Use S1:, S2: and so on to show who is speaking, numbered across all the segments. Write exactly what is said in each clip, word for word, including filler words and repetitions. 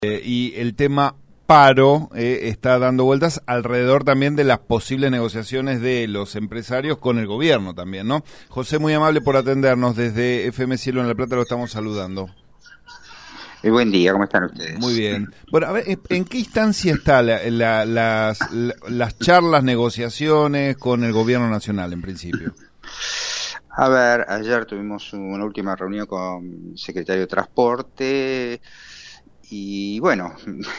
S1: Eh, y el tema paro eh, está dando vueltas alrededor también de las posibles negociaciones de los empresarios con el gobierno también, ¿no? José, muy amable por atendernos desde F M Cielo en La Plata, lo estamos saludando.
S2: Eh, buen día, ¿cómo están ustedes?
S1: Muy bien. Bueno, a ver, ¿en qué instancia están la, la, las, la, las charlas, negociaciones con el gobierno nacional en principio?
S2: A ver, ayer tuvimos una última reunión con el secretario de Transporte y bueno,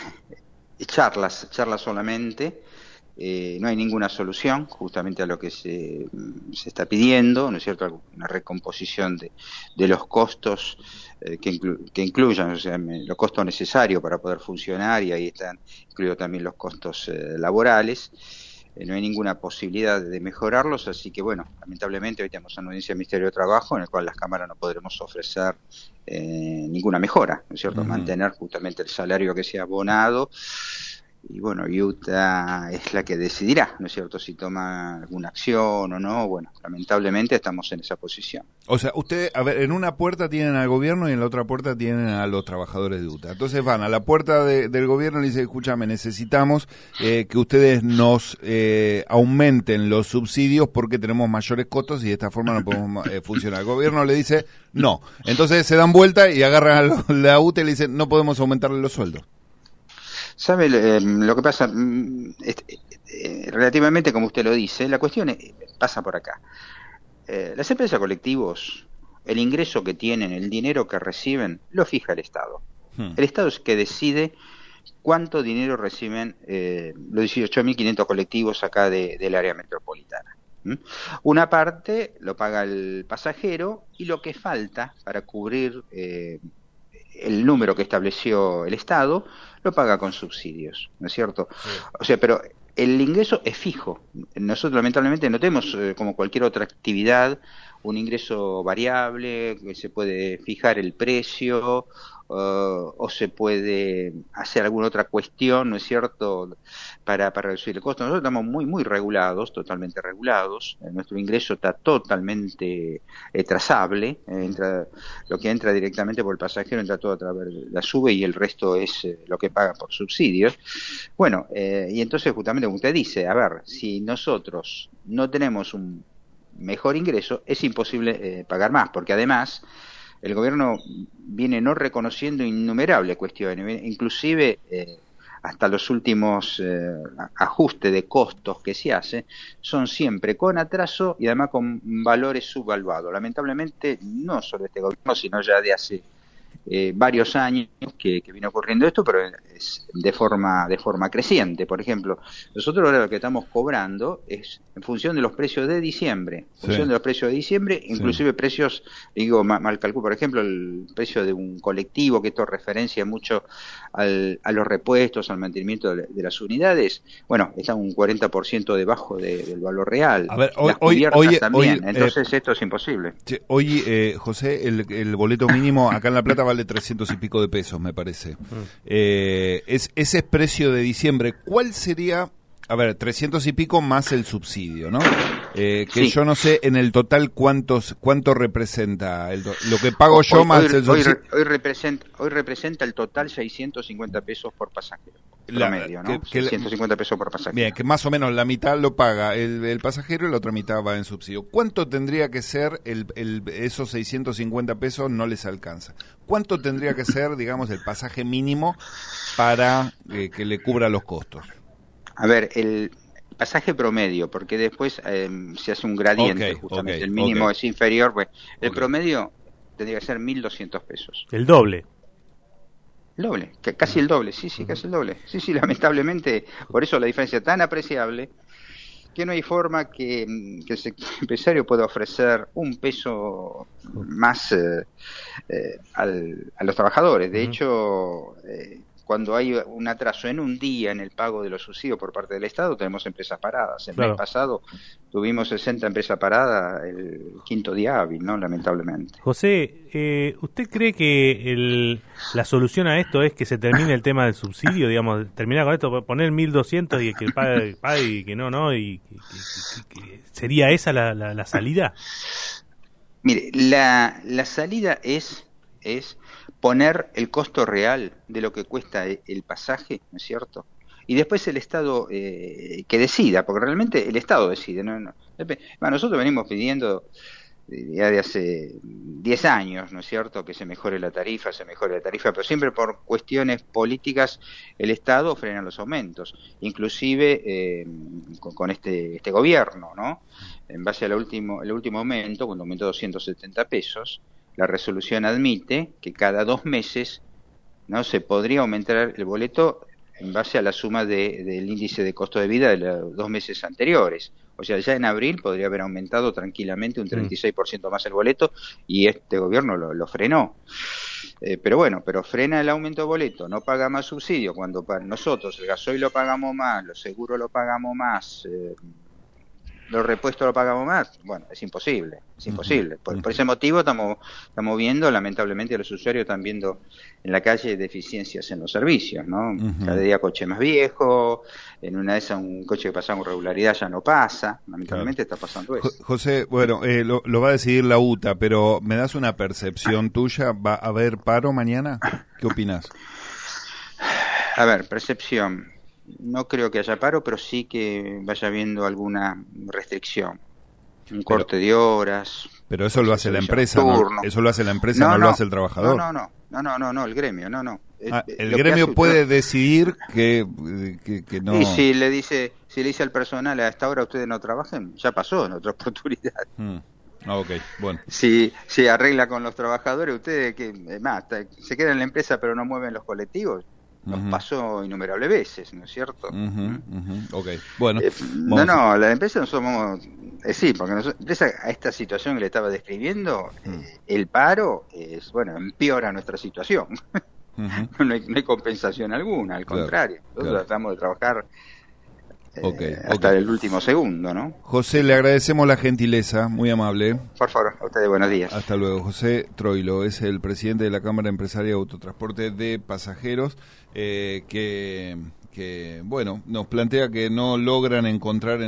S2: charlas, charlas solamente, eh, no hay ninguna solución justamente a lo que se, se está pidiendo, ¿no es cierto? Una recomposición de, de los costos eh, que, inclu que incluyan, o sea, los costos necesarios para poder funcionar, y ahí están incluidos también los costos eh, laborales. Eh, no hay ninguna posibilidad de mejorarlos, así que bueno, lamentablemente hoy tenemos una audiencia del Ministerio de Trabajo en el cual las cámaras no podremos ofrecer eh, ninguna mejora, ¿no es cierto? Uh-huh. Mantener justamente el salario que se ha abonado, y bueno, Utah es la que decidirá, ¿no es cierto?, si toma alguna acción o no. Bueno, lamentablemente estamos en esa posición.
S1: O sea, ustedes, a ver, en una puerta tienen al gobierno y en la otra puerta tienen a los trabajadores de Utah. Entonces van a la puerta de, del gobierno y le dicen, escúchame, necesitamos eh, que ustedes nos eh, aumenten los subsidios porque tenemos mayores costos y de esta forma no podemos eh, funcionar. El gobierno le dice, no. Entonces se dan vuelta y agarran a la Utah y le dicen, no podemos aumentarle los sueldos.
S2: ¿Sabe eh, lo que pasa? Eh, eh, relativamente, como usted lo dice, la cuestión es, pasa por acá. Eh, las empresas colectivos, el ingreso que tienen, el dinero que reciben, lo fija el Estado. Hmm. El Estado es que decide cuánto dinero reciben eh, los dieciocho mil quinientos colectivos acá de, del área metropolitana. ¿Mm? Una parte lo paga el pasajero y lo que falta para cubrir eh, el número que estableció el Estado lo paga con subsidios, ¿no es cierto? Sí. O sea, pero el ingreso es fijo. Nosotros lamentablemente no tenemos, eh, como cualquier otra actividad, un ingreso variable, que se puede fijar el precio, uh, o se puede hacer alguna otra cuestión, ¿no es cierto?, para, para reducir el costo. Nosotros estamos muy, muy regulados, totalmente regulados. Eh, nuestro ingreso está totalmente eh, trazable. Eh, entra, lo que entra directamente por el pasajero entra todo a través de la SUBE y el resto es eh, lo que paga por subsidios. Bueno, eh, y entonces justamente como usted dice, a ver, si nosotros no tenemos un mejor ingreso, es imposible eh, pagar más, porque además el gobierno viene no reconociendo innumerables cuestiones, inclusive eh, hasta los últimos eh, ajustes de costos que se hace son siempre con atraso y además con valores subvaluados. Lamentablemente no solo este gobierno, sino ya de hace Eh, varios años que, que viene ocurriendo esto, pero es de forma de forma creciente. Por ejemplo, nosotros ahora lo que estamos cobrando es en función de los precios de diciembre, en sí. función de los precios de diciembre, inclusive sí. precios, digo, mal, mal calculo, por ejemplo, el precio de un colectivo, que esto referencia mucho al, a los repuestos, al mantenimiento de, de las unidades, bueno, está un cuarenta por ciento debajo de, del valor real.
S1: A ver, hoy,
S2: las cubiertas
S1: hoy,
S2: también,
S1: hoy,
S2: entonces
S1: eh,
S2: esto es imposible.
S1: Hoy, eh, José, el, el boleto mínimo acá en La Plata vale trescientos y pico de pesos, me parece. Mm. Eh, es, ese es precio de diciembre. ¿Cuál sería, a ver, trescientos y pico más el subsidio, ¿no? Eh, que sí. Yo no sé en el total cuántos cuánto representa el, lo que pago hoy, yo más
S2: hoy,
S1: el subsidio.
S2: Hoy, hoy, representa, hoy representa el total seiscientos cincuenta pesos por pasajero.
S1: La,
S2: promedio, ¿no?
S1: que, que
S2: seiscientos cincuenta pesos por pasajero.
S1: Bien, que más o menos la mitad lo paga el, el pasajero y la otra mitad va en subsidio. ¿Cuánto tendría que ser el, el, esos seiscientos cincuenta pesos? No les alcanza. ¿Cuánto tendría que ser, digamos, el pasaje mínimo para eh, que le cubra los costos?
S2: A ver, el pasaje promedio, porque después eh, se hace un gradiente, okay, justamente. Okay, el mínimo okay. es inferior. Pues, el okay. promedio tendría que ser mil doscientos pesos.
S3: El doble.
S2: El doble, que casi el doble, sí, sí, casi el doble. Sí, sí, lamentablemente, por eso la diferencia tan apreciable que no hay forma que, que el empresario pueda ofrecer un peso más eh, eh, al, a los trabajadores. De uh-huh. hecho, eh, cuando hay un atraso en un día en el pago de los subsidios por parte del Estado, tenemos empresas paradas. El claro. mes pasado tuvimos sesenta empresas paradas el quinto día hábil, ¿no? Lamentablemente.
S3: José, eh, ¿usted cree que el, la solución a esto es que se termine el tema del subsidio? Digamos, terminar con esto, poner mil doscientos y que el pague, pague y que no, no, y que, que, que, que, ¿sería esa la, la, la salida?
S2: Mire, la, la salida es... es poner el costo real de lo que cuesta el pasaje, ¿no es cierto? Y después el Estado eh, que decida, porque realmente el Estado decide. ¿no? No. Bueno, nosotros venimos pidiendo ya de hace diez años, ¿no es cierto?, que se mejore la tarifa, se mejore la tarifa, pero siempre por cuestiones políticas el Estado frena los aumentos, inclusive eh, con, con este este gobierno, ¿no? En base al último el último aumento, cuando aumentó doscientos setenta pesos, la resolución admite que cada dos meses no se podría aumentar el boleto en base a la suma de, del índice de costo de vida de los dos meses anteriores. O sea, ya en abril podría haber aumentado tranquilamente un treinta y seis por ciento más el boleto y este gobierno lo, lo frenó. Eh, pero bueno, pero frena el aumento de boleto, no paga más subsidio cuando para nosotros el gasoil lo pagamos más, los seguros lo pagamos más, eh, los repuestos lo pagamos más. Bueno, es imposible, es imposible. Por, por ese motivo estamos estamos viendo, lamentablemente los usuarios están viendo en la calle deficiencias en los servicios, ¿no? Uh-huh. Cada día coche más viejo, en una de esas un coche que pasaba con regularidad ya no pasa, lamentablemente claro. Está pasando eso.
S1: José, bueno, eh, lo, lo va a decidir la U T A, pero ¿me das una percepción tuya? ¿Va a haber paro mañana? ¿Qué opinas?
S2: A ver, percepción. No creo que haya paro, pero sí que vaya habiendo alguna restricción. Un pero, corte de horas.
S1: Pero eso lo hace la empresa, ¿no? Eso lo hace la empresa, no, no, no lo hace el trabajador.
S2: No, no, no, no, no, no, el gremio, no, no.
S1: Ah, el lo gremio hace, puede no, decidir que, que, que no.
S2: Y si le dice, si le dice al personal a esta hora ustedes no trabajen, ya pasó en otra oportunidad.
S1: Hmm. Ah, ok, bueno.
S2: Si, si arregla con los trabajadores, ustedes que más se quedan en la empresa pero no mueven los colectivos. Nos uh-huh. pasó innumerables veces, ¿no es cierto?
S1: Uh-huh, uh-huh. Ok, bueno.
S2: Eh, no, no, la empresa no somos... Eh, sí, porque nosotros, empresa, a esta situación que le estaba describiendo, uh-huh. eh, el paro, es bueno, empeora nuestra situación. Uh-huh. no, hay, no hay compensación alguna, al claro, contrario. Nosotros claro. tratamos de trabajar eh, okay, hasta okay. el último segundo, ¿no?
S1: José, le agradecemos la gentileza, muy amable.
S2: Por favor, a ustedes buenos días.
S1: Hasta luego. José Troilo es el presidente de la Cámara Empresaria de Autotransporte de Pasajeros, eh, que, que, bueno, nos plantea que no logran encontrar en